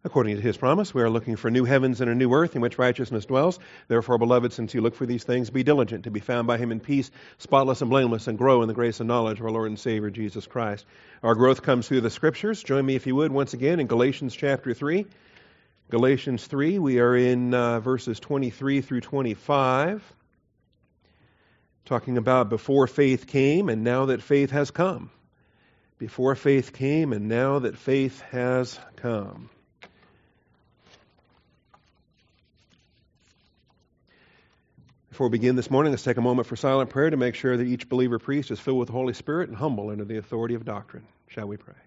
According to his promise, we are looking for new heavens and a new earth in which righteousness dwells. Therefore, beloved, since you look for these things, be diligent to be found by him in peace, spotless and blameless, and grow in the grace and knowledge of our Lord and Savior, Jesus Christ. Our growth comes through the Scriptures. Join me, if you would, once again in Galatians chapter 3. Galatians 3, we are in verses 23 through 25, talking about before faith came and now that faith has come. Before faith came and now that faith has come. Before we begin this morning, let's take a moment for silent prayer to make sure that each believer priest is filled with the Holy Spirit and humble under the authority of doctrine. Shall we pray?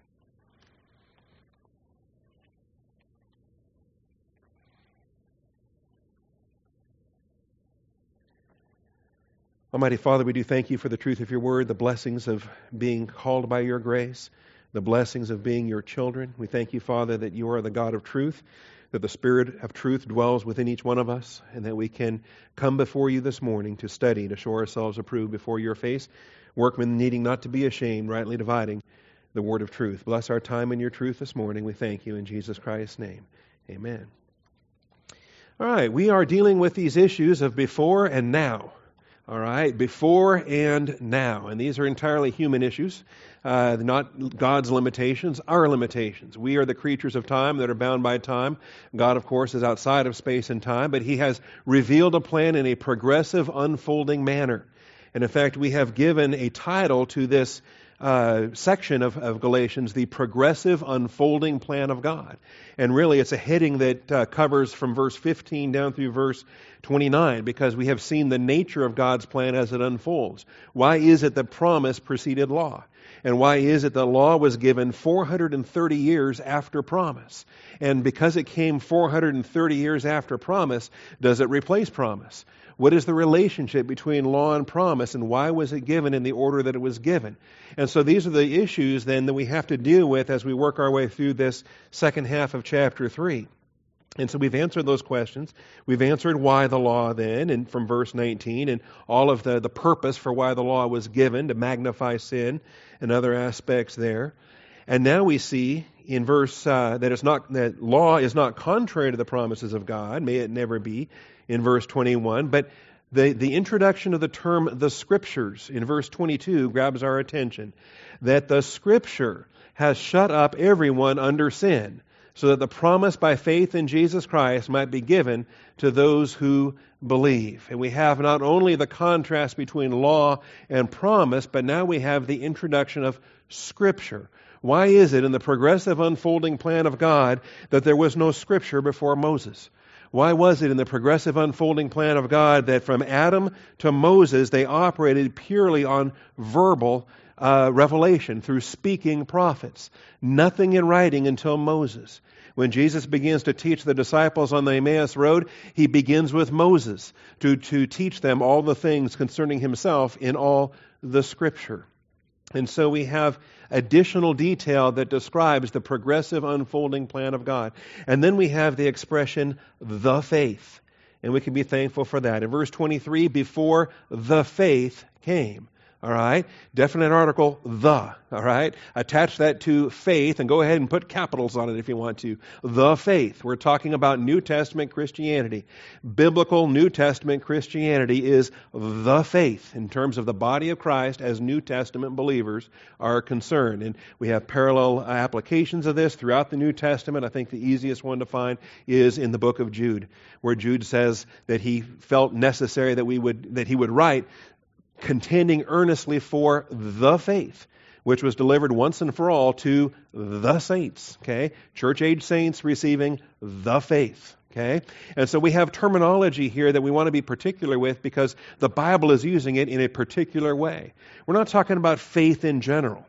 Almighty Father, we do thank you for the truth of your word, the blessings of being called by your grace, the blessings of being your children. We thank you, Father, that you are the God of truth, that the Spirit of truth dwells within each one of us, and that we can come before you this morning to study, to show ourselves approved before your face, workmen needing not to be ashamed, rightly dividing the word of truth. Bless our time in your truth this morning. We thank you in Jesus Christ's name. Amen. All right, we are dealing with these issues of before and now. All right, before and now. And these are entirely human issues, not God's limitations, our limitations. We are the creatures of time that are bound by time. God, of course, is outside of space and time, but he has revealed a plan in a progressive, unfolding manner. And in fact, we have given a title to this section of Galatians, the progressive unfolding plan of God. And really it's a heading that covers from verse 15 down through verse 29, because we have seen the nature of God's plan as it unfolds. Why is it that promise preceded law? And why is it that law was given 430 years after promise? And because it came 430 years after promise, does it replace promise? What is the relationship between law and promise, and why was it given in the order that it was given? And so these are the issues then that we have to deal with as we work our way through this second half of chapter 3. And so we've answered those questions. We've answered why the law then, and from verse 19, and all of the purpose for why the law was given, to magnify sin and other aspects there. And now we see in verse that law is not contrary to the promises of God, may it never be, in verse 21, but the introduction of the term the Scriptures in verse 22 grabs our attention, that the Scripture has shut up everyone under sin, so that the promise by faith in Jesus Christ might be given to those who believe. And we have not only the contrast between law and promise, but now we have the introduction of Scripture. Why is it in the progressive unfolding plan of God that there was no Scripture before Moses? Why was it in the progressive unfolding plan of God that from Adam to Moses they operated purely on verbal revelation through speaking prophets? Nothing in writing until Moses. When Jesus begins to teach the disciples on the Emmaus Road, he begins with Moses to teach them all the things concerning himself in all the Scripture. And so we have additional detail that describes the progressive unfolding plan of God. And then we have the expression, the faith. And we can be thankful for that. In verse 23, before the faith came. All right? Definite article, the. All right? Attach that to faith and go ahead and put capitals on it if you want to. The faith. We're talking about New Testament Christianity. Biblical New Testament Christianity is the faith in terms of the body of Christ as New Testament believers are concerned. And we have parallel applications of this throughout the New Testament. I think the easiest one to find is in the book of Jude, where Jude says that he felt necessary that he would write contending earnestly for the faith, which was delivered once and for all to the saints. Okay? Church-age saints receiving the faith. Okay? And so we have terminology here that we want to be particular with because the Bible is using it in a particular way. We're not talking about faith in general.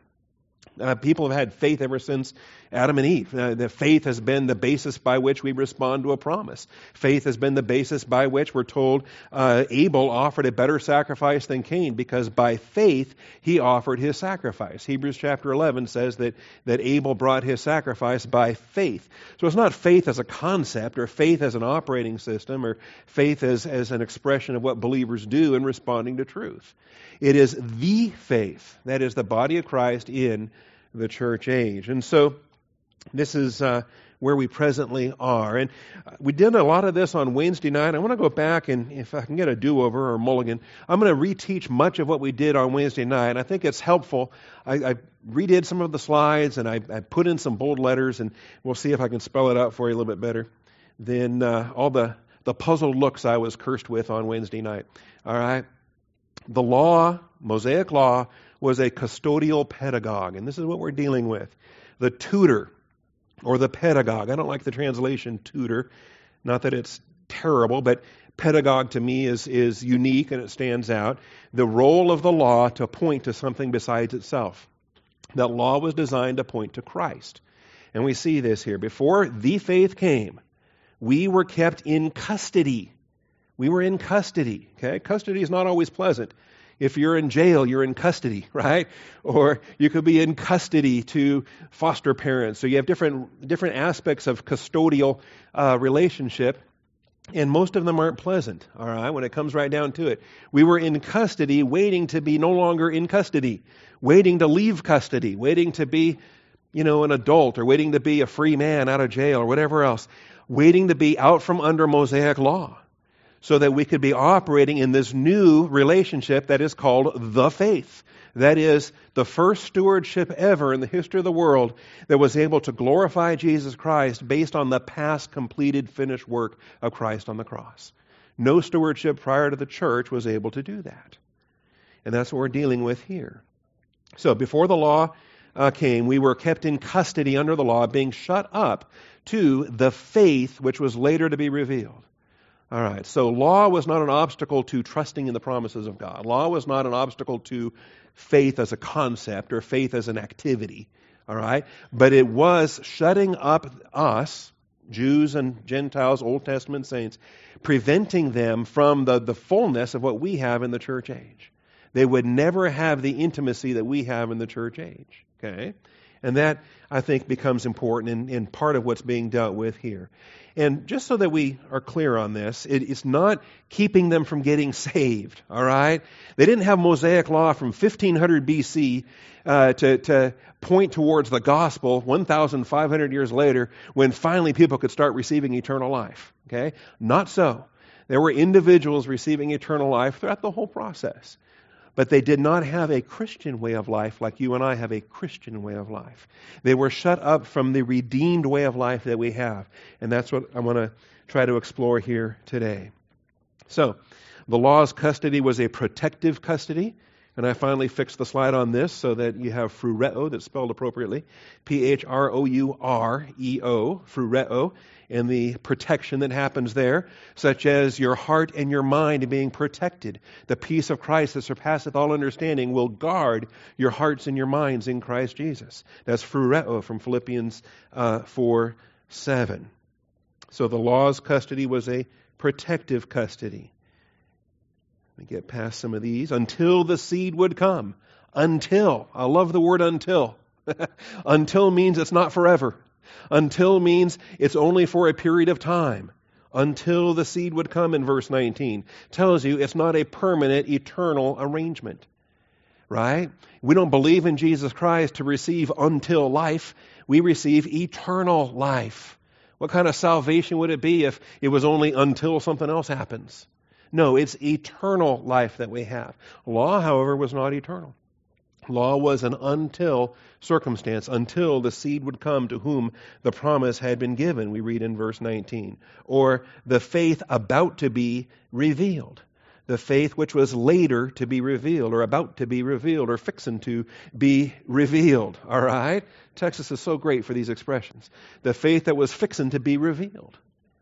People have had faith ever since Adam and Eve. The faith has been the basis by which we respond to a promise. Faith has been the basis by which we're told Abel offered a better sacrifice than Cain because by faith he offered his sacrifice. Hebrews chapter 11 says that Abel brought his sacrifice by faith. So it's not faith as a concept or faith as an operating system or faith as an expression of what believers do in responding to truth. It is the faith, that is the body of Christ in the church age. And so This is where we presently are. And we did a lot of this on Wednesday night. I want to go back, and if I can get a do-over or mulligan, I'm going to reteach much of what we did on Wednesday night. And I think it's helpful. I redid some of the slides, and I put in some bold letters, and we'll see if I can spell it out for you a little bit better than all the puzzled looks I was cursed with on Wednesday night. All right? The law, Mosaic law, was a custodial pedagogue, and this is what we're dealing with. The tutor, or the pedagogue. I don't like the translation tutor. Not that it's terrible, but pedagogue to me is unique and it stands out. The role of the law to point to something besides itself. That law was designed to point to Christ. And we see this here. Before the faith came, we were kept in custody. We were in custody. Okay? Custody is not always pleasant. If you're in jail, you're in custody, right? Or you could be in custody to foster parents. So you have different aspects of custodial relationship, and most of them aren't pleasant, all right, when it comes right down to it. We were in custody, waiting to be no longer in custody, waiting to leave custody, waiting to be, an adult, or waiting to be a free man out of jail, or whatever else, waiting to be out from under Mosaic law, so that we could be operating in this new relationship that is called the faith. That is the first stewardship ever in the history of the world that was able to glorify Jesus Christ based on the past completed finished work of Christ on the cross. No stewardship prior to the church was able to do that. And that's what we're dealing with here. So before the law came, we were kept in custody under the law, being shut up to the faith which was later to be revealed. All right, so law was not an obstacle to trusting in the promises of God. Law was not an obstacle to faith as a concept or faith as an activity. All right, but it was shutting up us, Jews and Gentiles, Old Testament saints, preventing them from the fullness of what we have in the church age. They would never have the intimacy that we have in the church age. Okay, and that, I think, becomes important in part of what's being dealt with here. And just so that we are clear on this, it's not keeping them from getting saved, all right? They didn't have Mosaic law from 1500 BC to point towards the gospel 1,500 years later when finally people could start receiving eternal life, okay? Not so. There were individuals receiving eternal life throughout the whole process. But they did not have a Christian way of life like you and I have a Christian way of life. They were shut up from the redeemed way of life that we have. And that's what I want to try to explore here today. So, the law's custody was a protective custody. And I finally fixed the slide on this so that you have phroureo, that's spelled appropriately. Phroureo, phroureo, and the protection that happens there, such as your heart and your mind being protected. The peace of Christ that surpasseth all understanding will guard your hearts and your minds in Christ Jesus. That's phroureo from Philippians 4:7. So the law's custody was a protective custody. Let me get past some of these. Until the seed would come. Until. I love the word until. Until means it's not forever. Until means it's only for a period of time. Until the seed would come in verse 19. Tells you it's not a permanent, eternal arrangement. Right? We don't believe in Jesus Christ to receive until life. We receive eternal life. What kind of salvation would it be if it was only until something else happens? No, it's eternal life that we have. Law, however, was not eternal. Law was an until circumstance, until the seed would come to whom the promise had been given, we read in verse 19. Or the faith about to be revealed. The faith which was later to be revealed, or about to be revealed, or fixing to be revealed. All right? Texas is so great for these expressions. The faith that was fixing to be revealed.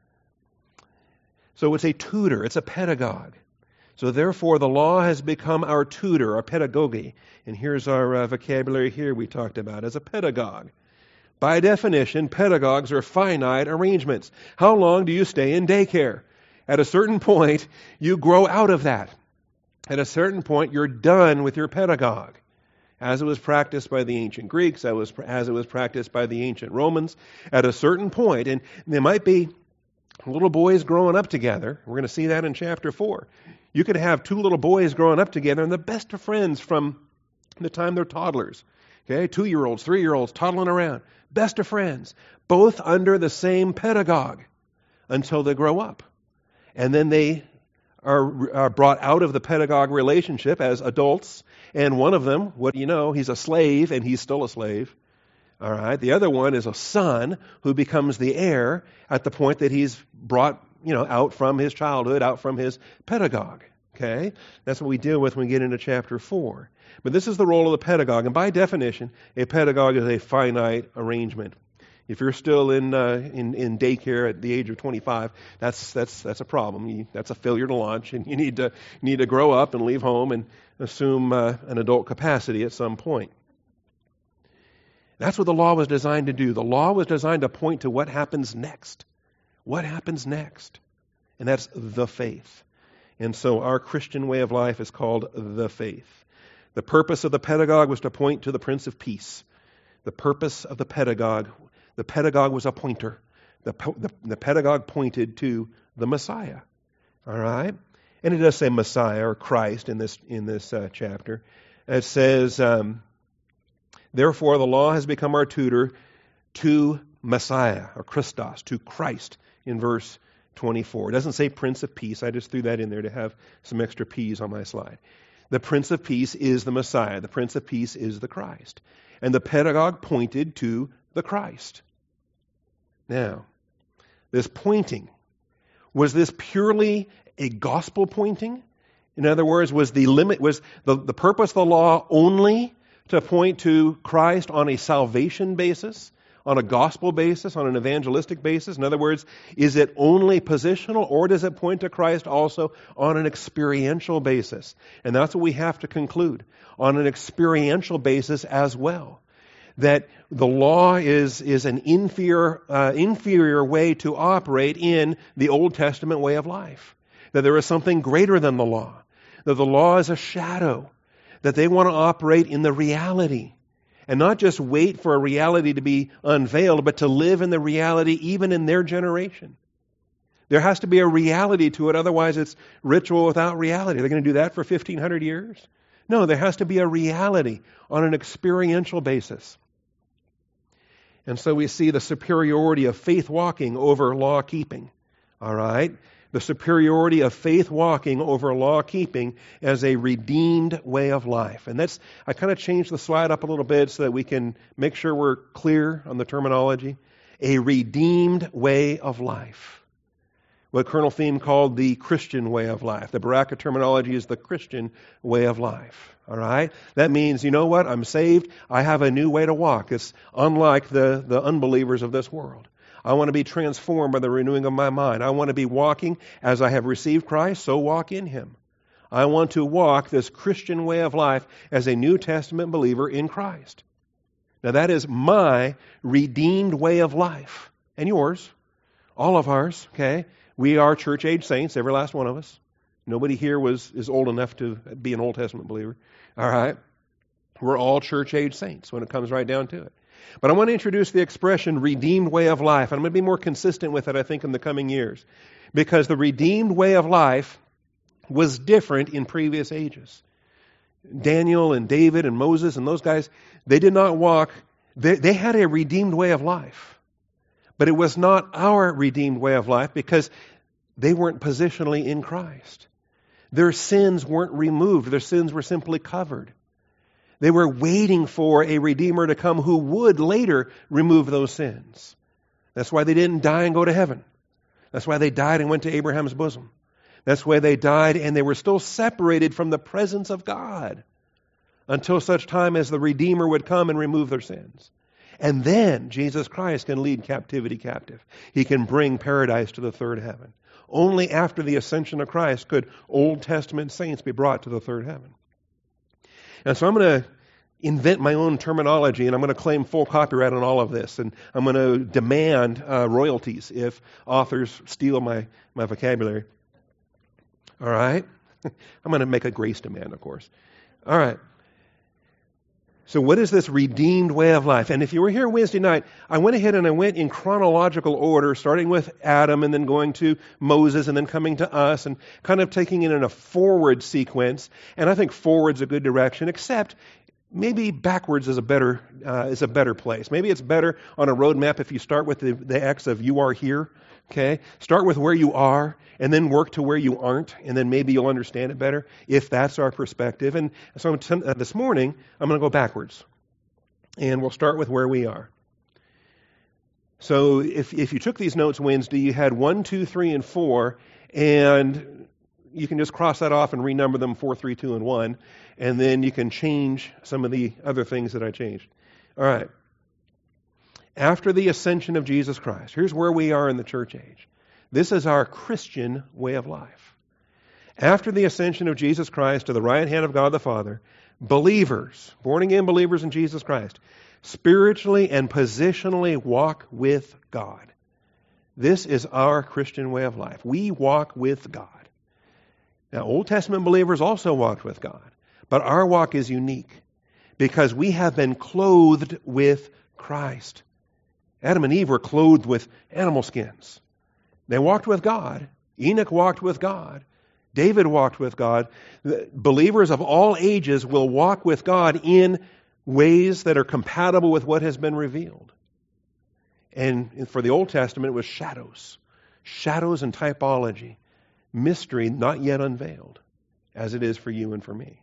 So it's a tutor, it's a pedagogue. So therefore the law has become our tutor, our pedagogy. And here's our vocabulary here we talked about as a pedagogue. By definition, pedagogues are finite arrangements. How long do you stay in daycare? At a certain point, you grow out of that. At a certain point, you're done with your pedagogue. As it was practiced by the ancient Greeks, as it was practiced by the ancient Romans, at a certain point, and there might be little boys growing up together. We're going to see that in chapter 4. You could have two little boys growing up together and the best of friends from the time they're toddlers. Okay, 2-year-olds, 3-year-olds toddling around, best of friends, both under the same pedagogue until they grow up. And then they are brought out of the pedagogue relationship as adults, and one of them, what do you know, he's a slave, and he's still a slave. All right, the other one is a son who becomes the heir at the point that he's brought, out from his childhood, out from his pedagogue. Okay, that's what we deal with when we get into chapter 4. But this is the role of the pedagogue, and by definition, a pedagogue is a finite arrangement. If you're still in daycare at the age of 25, that's a problem. That's a failure to launch, and you need to grow up and leave home and assume an adult capacity at some point. That's what the law was designed to do. The law was designed to point to what happens next. What happens next? And that's the faith. And so our Christian way of life is called the faith. The purpose of the pedagogue was to point to the Prince of Peace. The purpose of the pedagogue was a pointer. The pedagogue pointed to the Messiah. All right? And it does say Messiah or Christ in this chapter. It says, therefore the law has become our tutor to Messiah or Christos, to Christ in verse 24. It doesn't say Prince of Peace. I just threw that in there to have some extra P's on my slide. The Prince of Peace is the Messiah. The Prince of Peace is the Christ. And the pedagogue pointed to the Christ. Now, this pointing, was this purely a gospel pointing? In other words, was the purpose of the law only to point to Christ on a salvation basis, on a gospel basis, on an evangelistic basis? In other words, is it only positional, or does it point to Christ also on an experiential basis? And that's what we have to conclude, on an experiential basis as well. That the law is an inferior way to operate in the Old Testament way of life. That there is something greater than the law. That the law is a shadow. That they want to operate in the reality. And not just wait for a reality to be unveiled, but to live in the reality even in their generation. There has to be a reality to it, otherwise it's ritual without reality. They're going to do that for 1,500 years? No, there has to be a reality on an experiential basis. And so we see the superiority of faith walking over law keeping. All right? The superiority of faith walking over law keeping as a redeemed way of life. And I kind of changed the slide up a little bit so that we can make sure we're clear on the terminology. A redeemed way of life. What Colonel Thiem called the Christian way of life. The Baraka terminology is the Christian way of life. All right? That means, you know what? I'm saved. I have a new way to walk. It's unlike the unbelievers of this world. I want to be transformed by the renewing of my mind. I want to be walking as I have received Christ, so walk in Him. I want to walk this Christian way of life as a New Testament believer in Christ. Now that is my redeemed way of life. And yours. All of ours, okay? We are church-age saints, every last one of us. Nobody here is old enough to be an Old Testament believer. All right? We're all church-age saints when it comes right down to it. But I want to introduce the expression redeemed way of life. And I'm going to be more consistent with it, I think, in the coming years. Because the redeemed way of life was different in previous ages. Daniel and David and Moses and those guys, they did not walk. They had a redeemed way of life. But it was not our redeemed way of life because they weren't positionally in Christ. Their sins weren't removed. Their sins were simply covered. They were waiting for a Redeemer to come who would later remove those sins. That's why they didn't die and go to heaven. That's why they died and went to Abraham's bosom. That's why they died and they were still separated from the presence of God until such time as the Redeemer would come and remove their sins. And then Jesus Christ can lead captivity captive. He can bring paradise to the third heaven. Only after the ascension of Christ could Old Testament saints be brought to the third heaven. And so I'm going to invent my own terminology, and I'm going to claim full copyright on all of this, and I'm going to demand royalties if authors steal my vocabulary. All right? I'm going to make a grace demand, of course. All right. So what is this redeemed way of life? And if you were here Wednesday night, I went ahead and I went in chronological order, starting with Adam and then going to Moses and then coming to us and kind of taking it in a forward sequence. And I think forward's a good direction, except maybe backwards is a better place. Maybe it's better on a roadmap if you start with the X of you are here. Okay, start with where you are, and then work to where you aren't, and then maybe you'll understand it better if that's our perspective. And so this morning I'm going to go backwards, and we'll start with where we are. So if you took these notes Wednesday, you had 1, 2, 3, and 4, and you can just cross that off and renumber them 4, 3, 2, and 1, and then you can change some of the other things that I changed. All right. After the ascension of Jesus Christ, here's where we are in the church age. This is our Christian way of life. After the ascension of Jesus Christ to the right hand of God the Father, believers, born-again believers in Jesus Christ, spiritually and positionally walk with God. This is our Christian way of life. We walk with God. Now, Old Testament believers also walked with God, but our walk is unique because we have been clothed with Christ. Adam and Eve were clothed with animal skins. They walked with God. Enoch walked with God. David walked with God. Believers of all ages will walk with God in ways that are compatible with what has been revealed. And for the Old Testament, it was shadows. Shadows and typology. Mystery not yet unveiled, as it is for you and for me.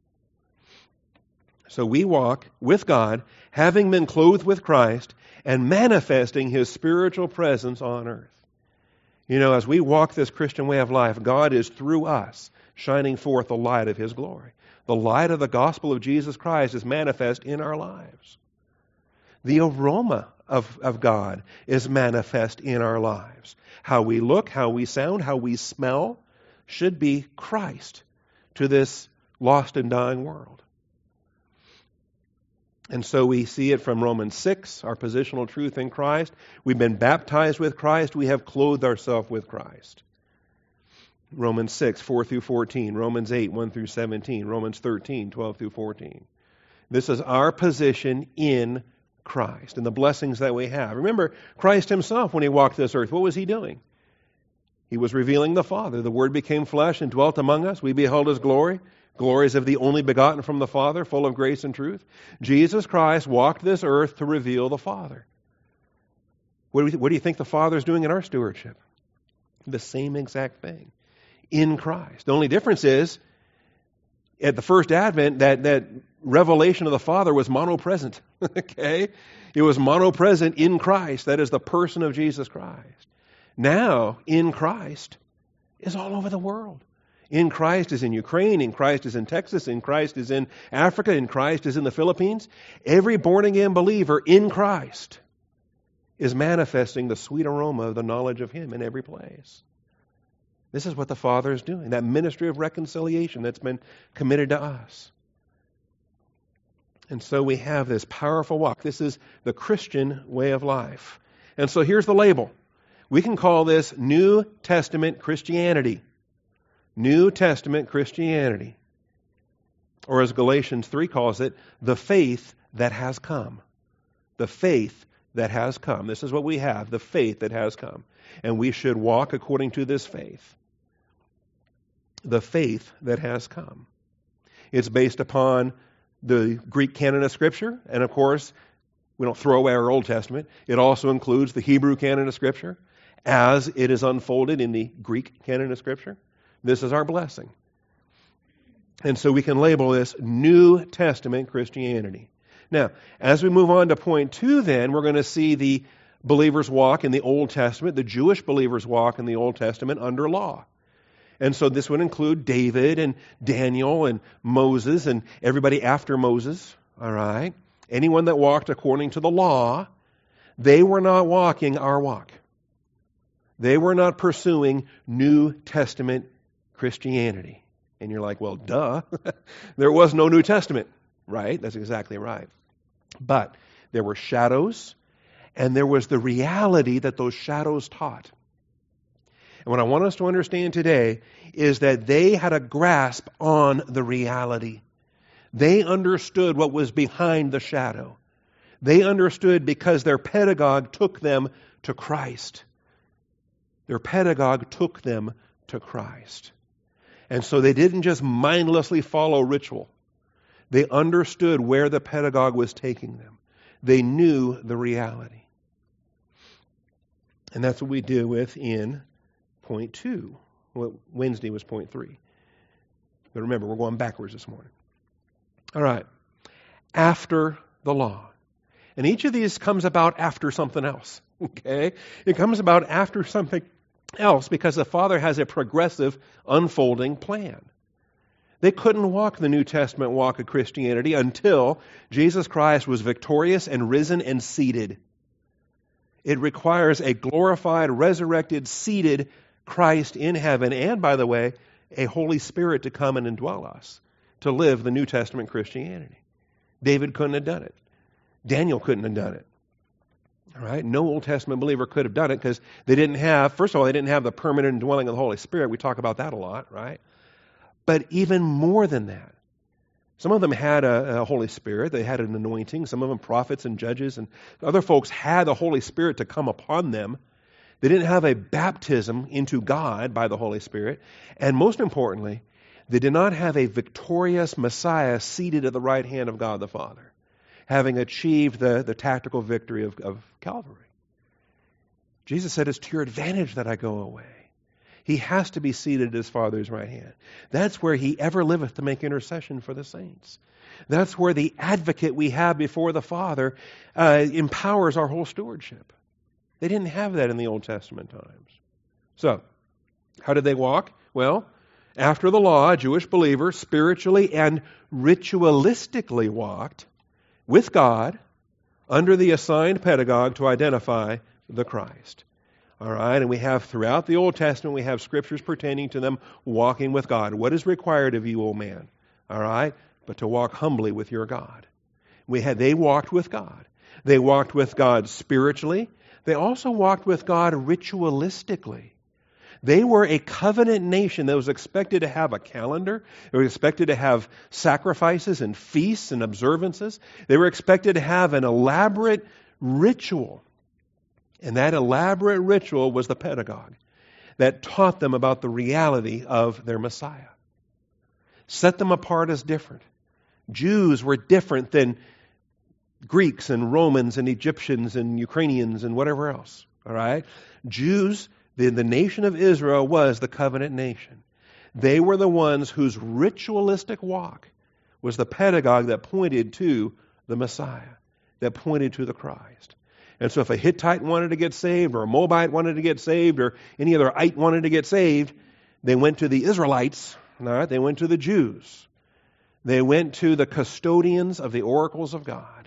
So we walk with God, having been clothed with Christ, and manifesting His spiritual presence on earth. You know, as we walk this Christian way of life, God is through us shining forth the light of His glory. The light of the gospel of Jesus Christ is manifest in our lives. The aroma of God is manifest in our lives. How we look, how we sound, how we smell should be Christ to this lost and dying world. And so we see it from Romans 6, our positional truth in Christ. We've been baptized with Christ. We have clothed ourselves with Christ. Romans 6, 4 through 14. Romans 8, 1 through 17. Romans 13, 12 through 14. This is our position in Christ and the blessings that we have. Remember, Christ Himself, when He walked this earth, what was He doing? He was revealing the Father. The Word became flesh and dwelt among us. We beheld His glory. Glories of the only begotten from the Father, full of grace and truth. Jesus Christ walked this earth to reveal the Father. What do you think the Father is doing in our stewardship? The same exact thing. In Christ. The only difference is, at the first advent, that revelation of the Father was monopresent. Okay? It was monopresent in Christ. That is the person of Jesus Christ. Now, in Christ is all over the world. In Christ is in Ukraine, in Christ is in Texas, in Christ is in Africa, in Christ is in the Philippines. Every born-again believer in Christ is manifesting the sweet aroma of the knowledge of Him in every place. This is what the Father is doing, that ministry of reconciliation that's been committed to us. And so we have this powerful walk. This is the Christian way of life. And so here's the label. We can call this New Testament Christianity. New Testament Christianity. Or as Galatians 3 calls it, the faith that has come. The faith that has come. This is what we have, the faith that has come. And we should walk according to this faith. The faith that has come. It's based upon the Greek canon of Scripture, and of course, we don't throw away our Old Testament. It also includes the Hebrew canon of Scripture, as it is unfolded in the Greek canon of Scripture. This is our blessing. And so we can label this New Testament Christianity. Now, as we move on to point 2 then, we're going to see the believers walk in the Old Testament, the Jewish believers walk in the Old Testament under law. And so this would include David and Daniel and Moses and everybody after Moses, all right? Anyone that walked according to the law, they were not walking our walk. They were not pursuing New Testament Christianity. And you're like, well, duh. There was no New Testament, right? That's exactly right. But there were shadows, and there was the reality that those shadows taught. And what I want us to understand today is that they had a grasp on the reality. They understood what was behind the shadow. They understood because their pedagogue took them to Christ. Their pedagogue took them to Christ. And so they didn't just mindlessly follow ritual. They understood where the pedagogue was taking them. They knew the reality. And that's what we deal with in point 2. Well, Wednesday was point 3. But remember, we're going backwards this morning. All right. After the law. And each of these comes about after something else. Okay? It comes about after something else because the Father has a progressive, unfolding plan. They couldn't walk the New Testament walk of Christianity until Jesus Christ was victorious and risen and seated. It requires a glorified, resurrected, seated Christ in heaven, and, by the way, a Holy Spirit to come and indwell us, to live the New Testament Christianity. David couldn't have done it. Daniel couldn't have done it. All right? No Old Testament believer could have done it because they didn't have, first of all, they didn't have the permanent indwelling of the Holy Spirit. We talk about that a lot, right? But even more than that, some of them had a Holy Spirit. They had an anointing. Some of them prophets and judges. And other folks had the Holy Spirit to come upon them. They didn't have a baptism into God by the Holy Spirit. And most importantly, they did not have a victorious Messiah seated at the right hand of God the Father, having achieved the tactical victory of Calvary. Jesus said, it's to your advantage that I go away. He has to be seated at his Father's right hand. That's where he ever liveth to make intercession for the saints. That's where the advocate we have before the Father empowers our whole stewardship. They didn't have that in the Old Testament times. So, how did they walk? Well, after the law, Jewish believers spiritually and ritualistically walked with God under the assigned pedagogue to identify the Christ. All right, and we have throughout the Old Testament, we have scriptures pertaining to them walking with God. What is required of you, O man? All right, but to walk humbly with your God. They walked with God. They walked with God spiritually. They also walked with God ritualistically. They were a covenant nation that was expected to have a calendar. They were expected to have sacrifices and feasts and observances. They were expected to have an elaborate ritual. And that elaborate ritual was the pedagogue that taught them about the reality of their Messiah. Set them apart as different. Jews were different than Greeks and Romans and Egyptians and Ukrainians and whatever else. All right? Jews, the nation of Israel was the covenant nation. They were the ones whose ritualistic walk was the pedagogue that pointed to the Messiah, that pointed to the Christ. And so if a Hittite wanted to get saved, or a Moabite wanted to get saved, or any other ite wanted to get saved, they went to the Israelites. All right? They went to the Jews. They went to the custodians of the oracles of God.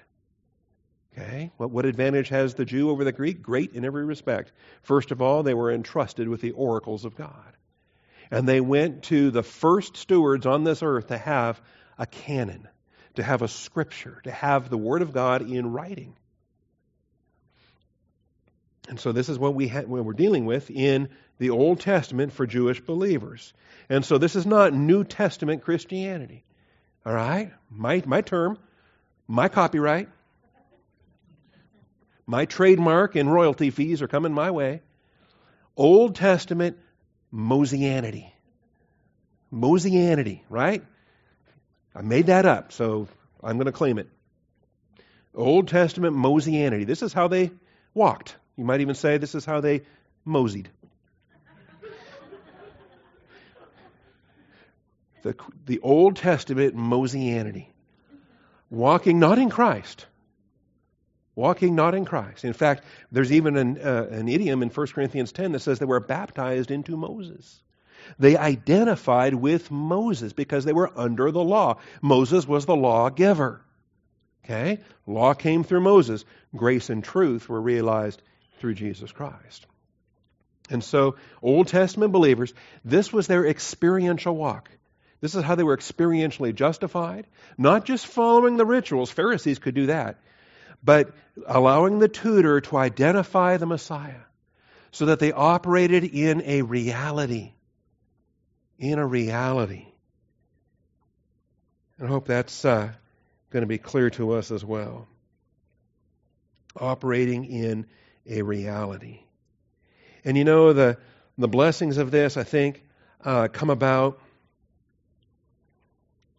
Okay? What advantage has the Jew over the Greek? Great in every respect. First of all, they were entrusted with the oracles of God. And they went to the first stewards on this earth to have a canon, to have a scripture, to have the Word of God in writing. And so this is what we're dealing with in the Old Testament for Jewish believers. And so this is not New Testament Christianity. All right? My term, my copyright, my trademark and royalty fees are coming my way. Old Testament Mosianity. Mosianity, right? I made that up, so I'm going to claim it. Old Testament Mosianity. This is how they walked. You might even say this is how they moseyed. The Old Testament Mosianity. Walking not in Christ. Walking not in Christ. In fact, there's even an idiom in 1 Corinthians 10 that says they were baptized into Moses. They identified with Moses because they were under the law. Moses was the lawgiver. Okay? Law came through Moses. Grace and truth were realized through Jesus Christ. And so, Old Testament believers, this was their experiential walk. This is how they were experientially justified. Not just following the rituals. Pharisees could do that. But allowing the tutor to identify the Messiah so that they operated in a reality. In a reality. And I hope that's going to be clear to us as well. Operating in a reality. And you know, the blessings of this, I think, come about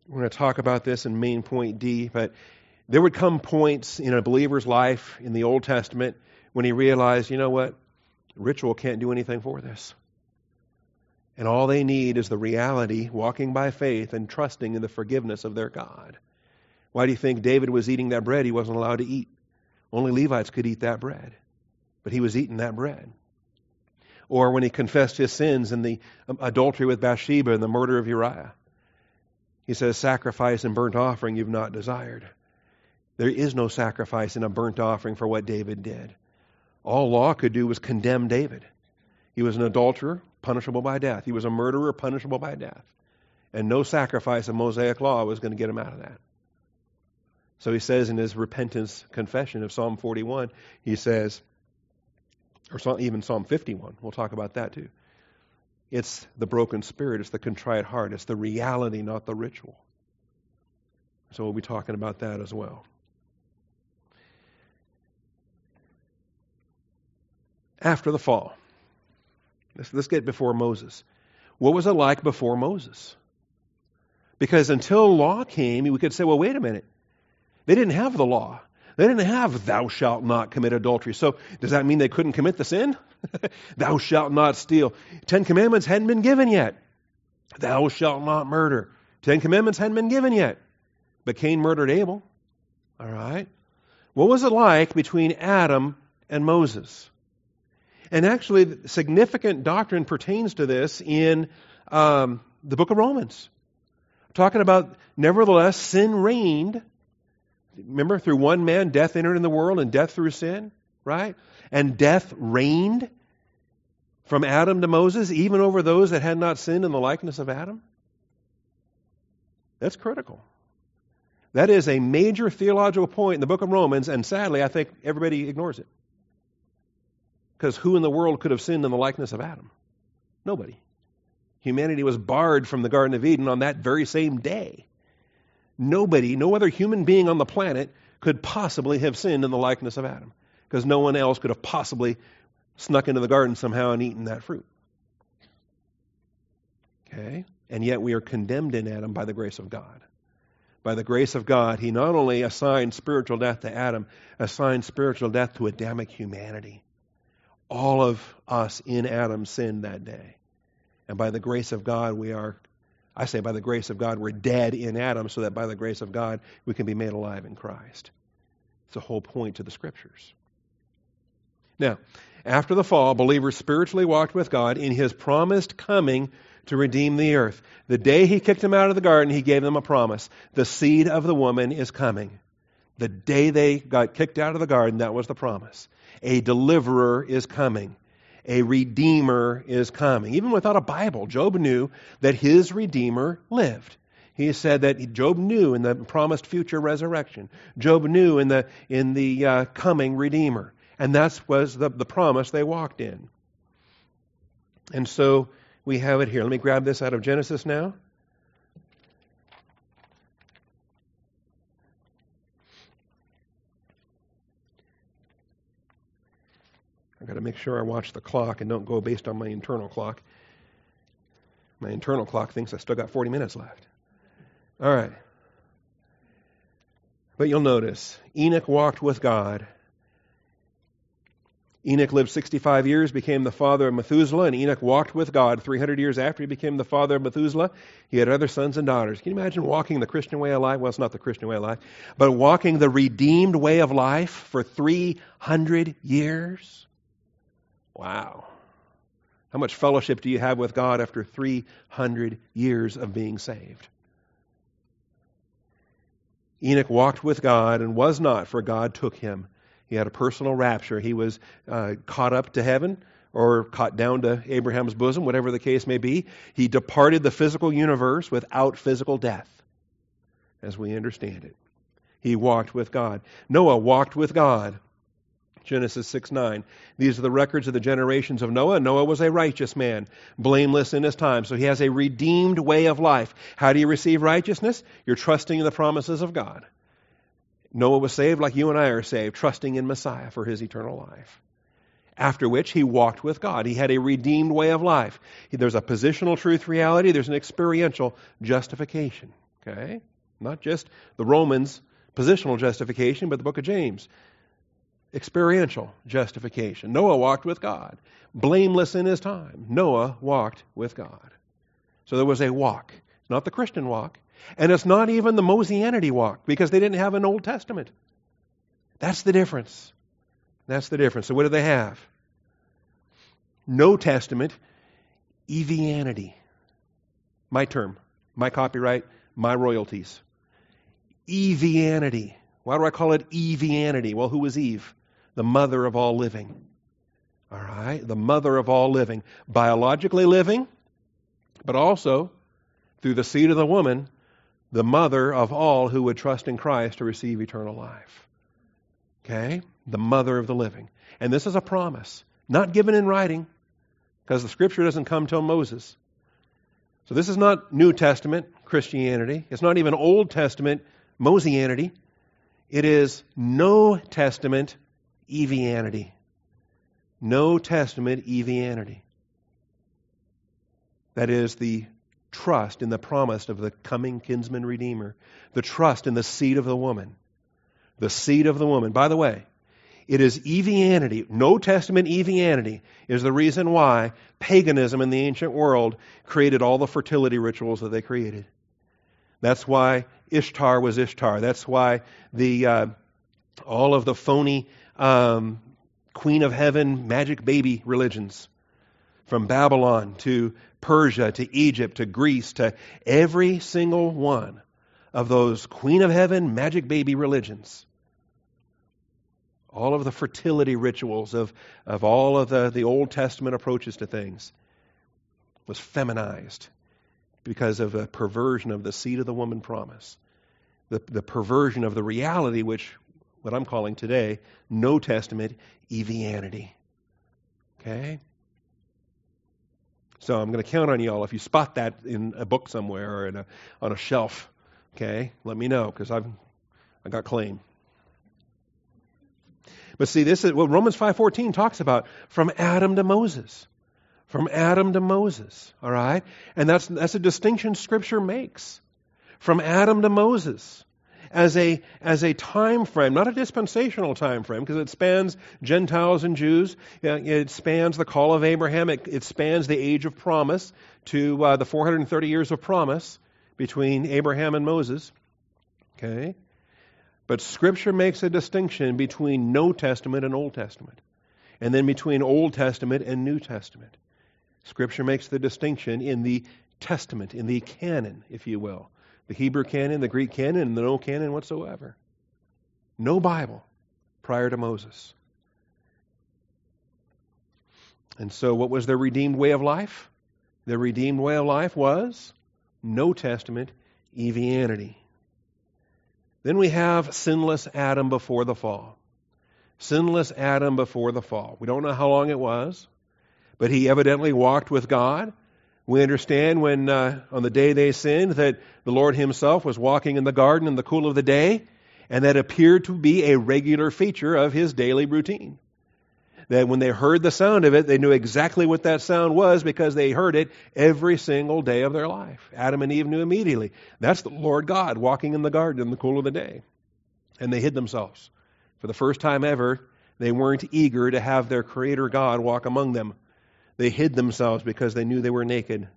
We're going to talk about this in main point D, but there would come points in a believer's life in the Old Testament when he realized, you know what? Ritual can't do anything for this. And all they need is the reality, walking by faith and trusting in the forgiveness of their God. Why do you think David was eating that bread he wasn't allowed to eat? Only Levites could eat that bread. But he was eating that bread. Or when he confessed his sins in the adultery with Bathsheba and the murder of Uriah. He says, sacrifice and burnt offering you've not desired. There is no sacrifice in a burnt offering for what David did. All law could do was condemn David. He was an adulterer, punishable by death. He was a murderer, punishable by death. And no sacrifice of Mosaic law was going to get him out of that. So he says in his repentance confession of Psalm 41, he says, or even Psalm 51, we'll talk about that too. It's the broken spirit, it's the contrite heart, it's the reality, not the ritual. So we'll be talking about that as well. After the fall, let's get before Moses. What was it like before Moses? Because until law came, we could say, well, wait a minute. They didn't have the law. They didn't have thou shalt not commit adultery. So does that mean they couldn't commit the sin? Thou shalt not steal. 10 Commandments hadn't been given yet. Thou shalt not murder. 10 Commandments hadn't been given yet. But Cain murdered Abel. All right. What was it like between Adam and Moses? And actually, significant doctrine pertains to this in the book of Romans. Talking about, nevertheless, sin reigned. Remember, through one man, death entered in the world, and death through sin, right? And death reigned from Adam to Moses, even over those that had not sinned in the likeness of Adam. That's critical. That is a major theological point in the book of Romans, and sadly, I think everybody ignores it. Because who in the world could have sinned in the likeness of Adam? Nobody. Humanity was barred from the Garden of Eden on that very same day. Nobody, no other human being on the planet could possibly have sinned in the likeness of Adam. Because no one else could have possibly snuck into the garden somehow and eaten that fruit. Okay? And yet we are condemned in Adam by the grace of God. By the grace of God, He not only assigned spiritual death to Adam, assigned spiritual death to Adamic humanity. All of us in Adam sinned that day. And by the grace of God, I say by the grace of God, we're dead in Adam, so that by the grace of God, we can be made alive in Christ. It's the whole point to the Scriptures. Now, after the fall, believers spiritually walked with God in His promised coming to redeem the earth. The day He kicked them out of the garden, He gave them a promise. The seed of the woman is coming. The day they got kicked out of the garden, that was the promise. A deliverer is coming. A redeemer is coming. Even without a Bible, Job knew that his redeemer lived. He said that Job knew in the promised future resurrection. Job knew in the coming redeemer. And that was the promise they walked in. And so we have it here. Let me grab this out of Genesis now. I've got to make sure I watch the clock and don't go based on my internal clock. My internal clock thinks I still got 40 minutes left. All right. But you'll notice, Enoch walked with God. Enoch lived 65 years, became the father of Methuselah, and Enoch walked with God 300 years after he became the father of Methuselah. He had other sons and daughters. Can you imagine walking the Christian way of life? Well, it's not the Christian way of life, but walking the redeemed way of life for 300 years? Wow. How much fellowship do you have with God after 300 years of being saved? Enoch walked with God and was not, for God took him. He had a personal rapture. He was caught up to heaven or caught down to Abraham's bosom, whatever the case may be. He departed the physical universe without physical death, as we understand it. He walked with God. Noah walked with God. Genesis 6:9. These are the records of the generations of Noah. Noah was a righteous man, blameless in his time. So he has a redeemed way of life. How do you receive righteousness? You're trusting in the promises of God. Noah was saved like you and I are saved, trusting in Messiah for his eternal life. After which he walked with God. He had a redeemed way of life. There's a positional truth reality. There's an experiential justification. Okay? Not just the Romans' positional justification, but the book of James. Experiential justification. Noah walked with God. Blameless in his time. Noah walked with God. So there was a walk. It's not the Christian walk. And it's not even the Mosianity walk, because they didn't have an Old Testament. That's the difference. That's the difference. So what do they have? No Testament, Evianity. My term, my copyright, my royalties. Evianity. Why do I call it Evianity? Well, who was Eve? The mother of all living. All right? The mother of all living. Biologically living, but also, through the seed of the woman, the mother of all who would trust in Christ to receive eternal life. Okay? The mother of the living. And this is a promise, not given in writing, because the Scripture doesn't come till Moses. So this is not New Testament Christianity. It's not even Old Testament Mosianity. It is No Testament Evianity. No Testament Evianity. That is the trust in the promise of the coming kinsman redeemer. The trust in the seed of the woman. The seed of the woman. By the way, it is Evianity. No Testament Evianity is the reason why paganism in the ancient world created all the fertility rituals that they created. That's why Ishtar was Ishtar. That's why all of the phony Queen of Heaven magic baby religions, from Babylon to Persia to Egypt to Greece to every single one of those Queen of Heaven magic baby religions. All of the fertility rituals of all of the Old Testament approaches to things was feminized because of a perversion of the seed of the woman promise. The perversion of the reality, which what I'm calling today, No Testament Evianity. Okay? So I'm going to count on you all. If you spot that in a book somewhere or on a shelf, okay, let me know, because I got claim. But see, this is what Romans 5:14 talks about, from Adam to Moses. From Adam to Moses, all right? And that's a distinction Scripture makes. From Adam to Moses. As a time frame, not a dispensational time frame, because it spans Gentiles and Jews. It spans the call of Abraham. It spans the age of promise to the 430 years of promise between Abraham and Moses. Okay? But Scripture makes a distinction between No Testament and Old Testament, and then between Old Testament and New Testament. Scripture makes the distinction in the Testament, in the canon, if you will. The Hebrew canon, the Greek canon, and the no canon whatsoever. No Bible prior to Moses. And so what was their redeemed way of life? Their redeemed way of life was No Testament Evianity. Then we have sinless Adam before the fall. Sinless Adam before the fall. We don't know how long it was, but he evidently walked with God. We understand when, on the day they sinned, that the Lord Himself was walking in the garden in the cool of the day, and that appeared to be a regular feature of His daily routine. That when they heard the sound of it, they knew exactly what that sound was, because they heard it every single day of their life. Adam and Eve knew immediately. That's the Lord God walking in the garden in the cool of the day. And they hid themselves. For the first time ever, they weren't eager to have their Creator God walk among them. They hid themselves because they knew they were naked.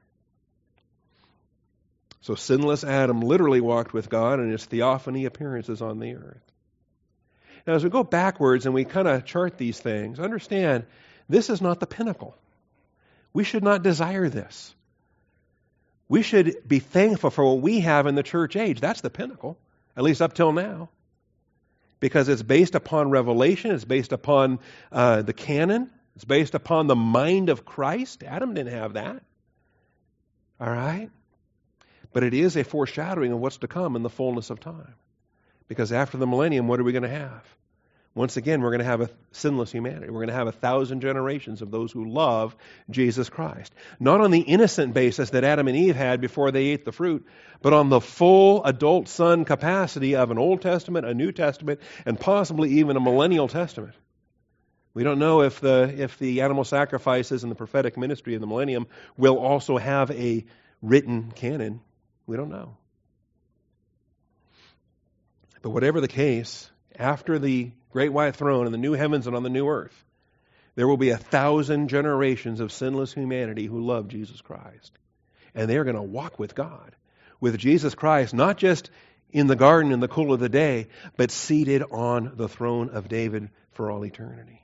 So sinless Adam literally walked with God in His theophany appearances on the earth. Now, as we go backwards and we kind of chart these things, understand this is not the pinnacle. We should not desire this. We should be thankful for what we have in the church age. That's the pinnacle, at least up till now. Because it's based upon revelation, it's based upon the canon, it's based upon the mind of Christ. Adam didn't have that. All right? But it is a foreshadowing of what's to come in the fullness of time. Because after the millennium, what are we going to have? Once again, we're going to have a sinless humanity. We're going to have 1,000 generations of those who love Jesus Christ. Not on the innocent basis that Adam and Eve had before they ate the fruit, but on the full adult son capacity of an Old Testament, a New Testament, and possibly even a millennial testament. We don't know if the animal sacrifices and the prophetic ministry of the millennium will also have a written canon. We don't know. But whatever the case, after the great white throne and the new heavens and on the new earth, there will be 1,000 generations of sinless humanity who love Jesus Christ. And they're going to walk with God, with Jesus Christ, not just in the garden in the cool of the day, but seated on the throne of David for all eternity.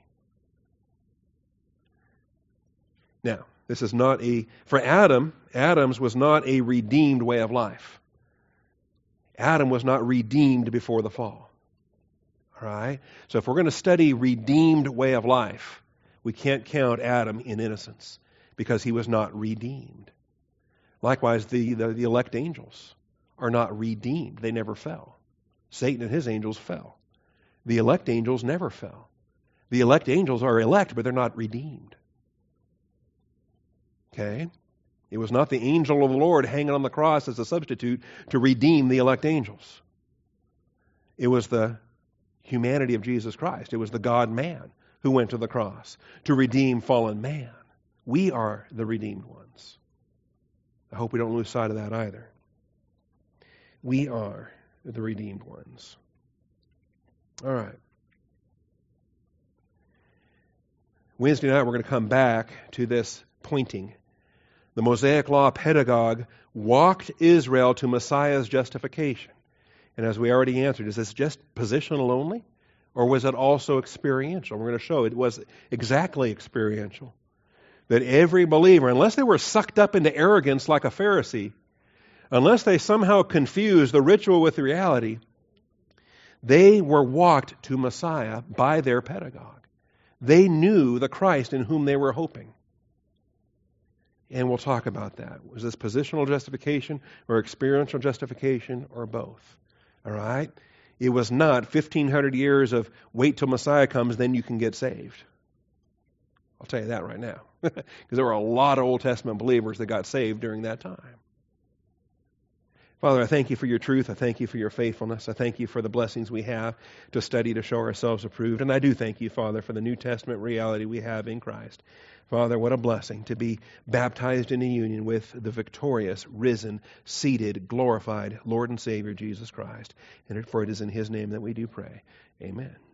Now, this is not for Adam's was not a redeemed way of life. Adam was not redeemed before the fall. All right? So if we're going to study redeemed way of life, we can't count Adam in innocence because he was not redeemed. Likewise, the elect angels are not redeemed. They never fell. Satan and his angels fell. The elect angels never fell. The elect angels are elect, but they're not redeemed. Okay? It was not the angel of the Lord hanging on the cross as a substitute to redeem the elect angels. It was the humanity of Jesus Christ. It was the God-man who went to the cross to redeem fallen man. We are the redeemed ones. I hope we don't lose sight of that either. We are the redeemed ones. All right. Wednesday night we're going to come back to this pointing. The Mosaic Law pedagogue walked Israel to Messiah's justification. And as we already answered, is this just positional only? Or was it also experiential? We're going to show it was exactly experiential. That every believer, unless they were sucked up into arrogance like a Pharisee, unless they somehow confused the ritual with the reality, they were walked to Messiah by their pedagogue. They knew the Christ in whom they were hoping. And we'll talk about that. Was this positional justification or experiential justification or both? All right? It was not 1,500 years of wait till Messiah comes, then you can get saved. I'll tell you that right now. Because there were a lot of Old Testament believers that got saved during that time. Father, I thank you for your truth. I thank you for your faithfulness. I thank you for the blessings we have to study to show ourselves approved. And I do thank you, Father, for the New Testament reality we have in Christ. Father, what a blessing to be baptized into union with the victorious, risen, seated, glorified Lord and Savior Jesus Christ. And for it is in His name that we do pray. Amen.